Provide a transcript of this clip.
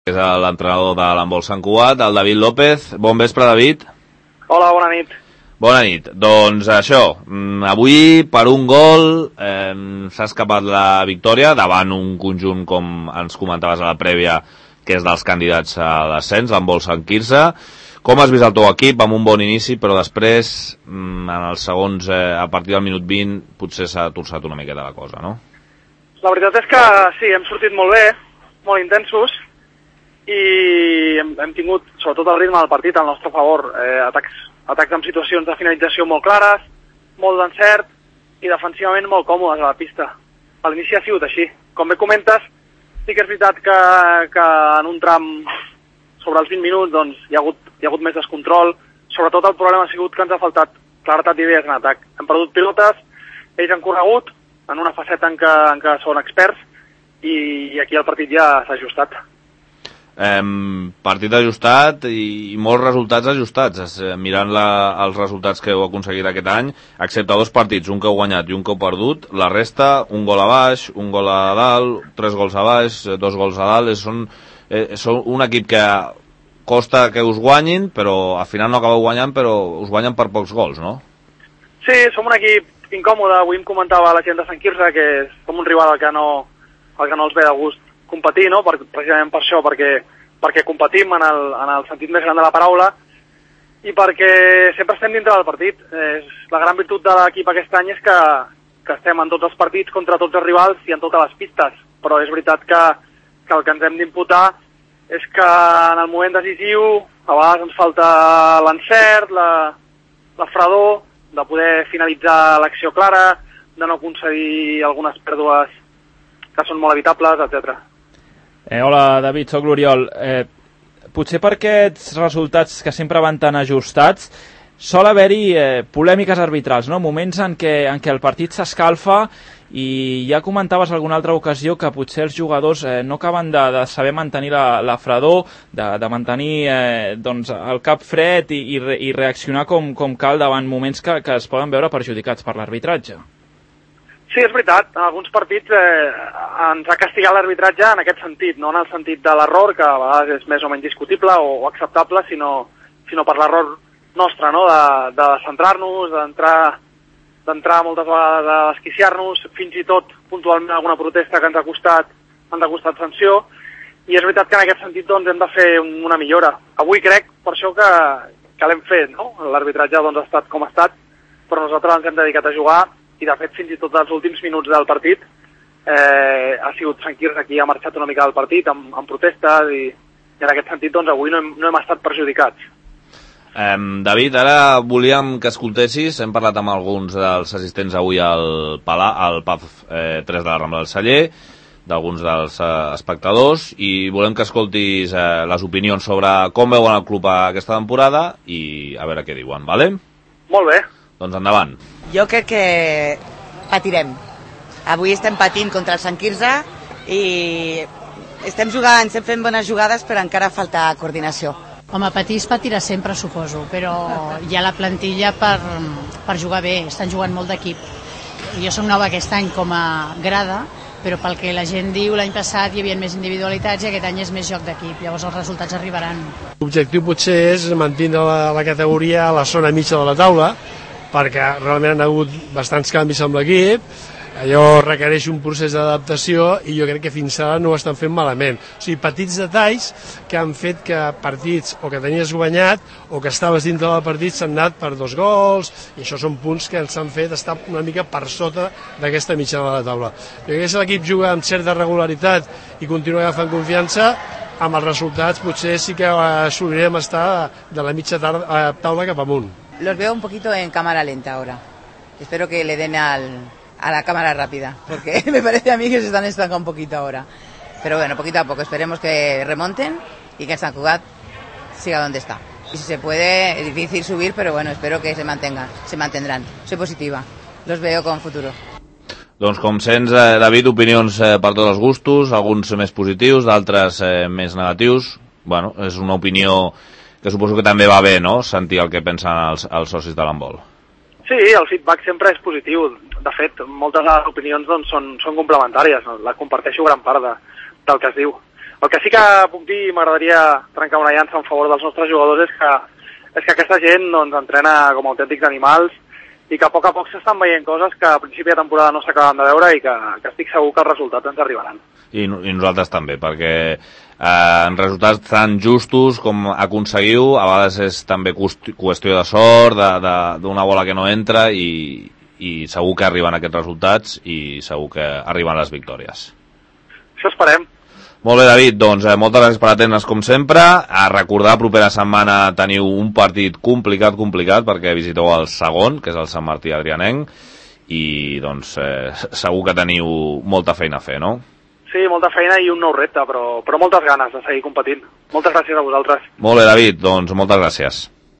és l'entrenador de l'handbol Sant Cugat, el David López. Bon vespre, David. Hola, bona nit. Bona nit. Doncs això, avui per un gol s'ha escapat la victòria davant un conjunt, com ens comentaves a la prèvia, que és dels candidats a l'ascens, l'handbol Sant Quirze. Com has vist el teu equip amb un bon inici, però després, en els segons, a partir del minut 20, potser s'ha torçat una miqueta la cosa, no? La veritat és que sí, hem sortit molt bé, molt intensos, i hem tingut, sobretot el ritme del partit, al nostre favor. Atacs amb situacions de finalització molt clares, molt d'encert, i defensivament molt còmodes a la pista. A l'inici ha sigut així. Com bé comentes, sí que és veritat que en un tram sobre els 20 minuts doncs, hi ha hagut més descontrol. Sobretot el problema ha sigut que ens ha faltat claretat d'idees en atac. Hem perdut pilotes, ells han corregut en una faceta en què són experts, i aquí el partit ja s'ha ajustat. Partit ajustat i molts resultats ajustats. Mirant els resultats que heu aconseguit aquest any, excepte dos partits, un que heu guanyat i un que heu perdut, la resta, un gol a baix, un gol a dalt, 3 gols a baix, 2 gols a dalt. Són un equip que costa que us guanyin, però al final no acabeu guanyant, però us guanyen per pocs gols, no? Sí, som un equip incòmode. Avui em comentava la gent de Sant Quirze que som un rival al que no els ve de gust competir, no? Precisament per això, perquè competim en el sentit més gran de la paraula, i perquè sempre estem dintre del partit. La gran virtut de l'equip aquest any és que estem en tots els partits contra tots els rivals i en totes les pistes, però és veritat que el que ens hem d'imputar és que en el moment decisiu a vegades ens falta l'encert, la fredor, de poder finalitzar l'acció clara, de no concedir algunes pèrdues que són molt evitables, etc. Hola, David, soc l'Oriol. Potser per aquests resultats que sempre van tan ajustats sol haver-hi polèmiques arbitrals, no? Moments en què el partit s'escalfa, i ja comentaves alguna altra ocasió que potser els jugadors no acaben de saber mantenir la fredor, de mantenir el cap fred i reaccionar com cal davant moments que es poden veure perjudicats per l'arbitratge. Sí, és veritat. En alguns partits ens ha castigat l'arbitratge en aquest sentit, no en el sentit de l'error, que a vegades és més o menys discutible o acceptable, sinó per l'error nostre, no? De centrar-nos, d'entrar moltes vegades a desquiciar-nos, fins i tot puntualment alguna protesta que ens ha costat sanció, i és veritat que en aquest sentit doncs, hem de fer una millora. Avui crec, per això que l'hem fet, no? L'arbitratge doncs, ha estat com ha estat, però nosaltres ens hem dedicat a jugar, i de fet fins i tot els últims minuts del partit ha sigut Sant Quirze qui ha marxat una mica del partit amb protestes, i en aquest sentit doncs, avui no hem estat perjudicats. David, ara volíem que escoltessis, hem parlat amb alguns dels assistents avui al PAF 3 de la Rambla del Celler, d'alguns dels espectadors, i volem que escoltis les opinions sobre com veuen el club aquesta temporada i a veure què diuen, vale? Molt bé. Doncs endavant. Jo crec que patirem. Avui estem patint contra el Sant Quirze i estem fent bones jugades, però encara falta coordinació. Home, patir es patirà sempre, suposo, però hi ha la plantilla per jugar bé, estan jugant molt d'equip. Jo som nova aquest any com a grada, però pel que la gent diu, l'any passat hi havia més individualitats i aquest any és més joc d'equip, llavors els resultats arribaran. L'objectiu potser és mantenir la categoria a la zona mitja de la taula, perquè realment han hagut bastants canvis amb l'equip, allò requereix un procés d'adaptació i jo crec que fins ara no ho estan fent malament. O sigui, petits detalls que han fet que partits o que tenies guanyat o que estaves dintre del partit s'han anat per 2 gols, i això són punts que ens han fet estar una mica per sota d'aquesta mitjana de la taula. Jo crec que si l'equip juga amb certa regularitat i continua agafant confiança, amb els resultats potser sí que assolirem estar de la mitja taula cap amunt. Los veo un poquito en cámara lenta ahora. Espero que le den a la cámara rápida, porque me parece a mí que se están estancando un poquito ahora. Pero bueno, poquito a poco, esperemos que remonten y que el Sant Cugat siga donde está. Y si se puede, es difícil subir, pero bueno, espero que se mantendrán. Soy positiva, los veo con futuro. Doncs com sents, David, opinions per tots els gustos, alguns més positius, d'altres més negatius. Bueno, és una opinió que suposo que també va bé, no?, sentir el que pensen els socis de l'handbol. Sí, el feedback sempre és positiu. De fet, moltes de les opinions doncs, són complementàries. La comparteixo gran part del que es diu. El que sí que puc dir, m'agradaria trencar una llança en favor dels nostres jugadors, és que aquesta gent doncs, entrena com autèntics animals i que a poc s'estan veient coses que a principi de temporada no s'acaben de veure i que estic segur que els resultats ens arribaran. I nosaltres també, perquè en resultats tan justos com aconseguiu, a vegades és també qüestió de sort, d'una bola que no entra i segur que arriben aquests resultats i segur que arriben les victòries. Això esperem. Molt bé, David, doncs moltes gràcies per atendre'ns com sempre. A recordar, propera setmana teniu un partit complicat, perquè visiteu el segon, que és el Sant Martí Adrianenc, i doncs segur que teniu molta feina a fer, no? Sí, molta feina i un nou repte, però moltes ganes de seguir competint. Moltes gràcies a vosaltres. Molt bé, David, doncs moltes gràcies.